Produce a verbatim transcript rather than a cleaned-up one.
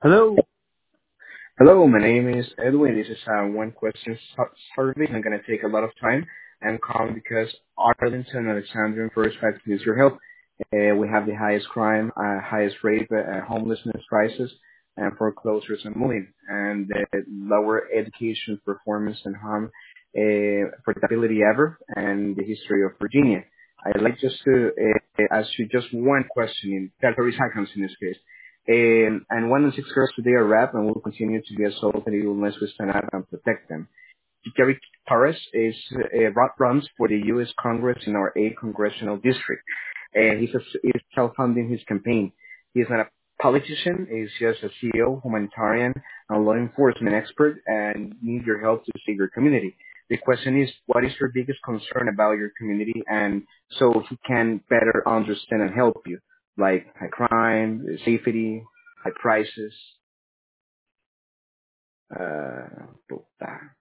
Hello. Hello, my name is Edwin. This is a one question su- survey. I'm going to take a lot of time. I'm calling because Arlington, Alexandria, and First Five needs your help. Uh, we have the highest crime, uh, highest rate, uh, homelessness crisis, and foreclosures and moving, and the lower education performance and harm uh, portability ever, and the history of Virginia. I'd like just to uh, ask you just one question in thirty seconds in this case. And, and one in six girls today are rap and will continue to be assaulted unless we stand up and protect them. Gary Torres is uh, ru- runs for the U S Congress in our eighth congressional district. And he's, a, he's self-funding his campaign. He's not a politician. He's just a C E O, humanitarian, and law enforcement expert, and need your help to save your community. The question is, what is your biggest concern about your community, and so he can better understand and help you, like high crime, safety, high prices, uh,